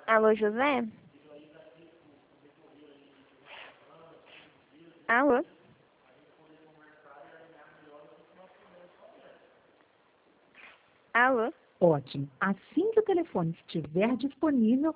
Alô, José? Alô? Alô? Ótimo. Assim que o telefone estiver disponível,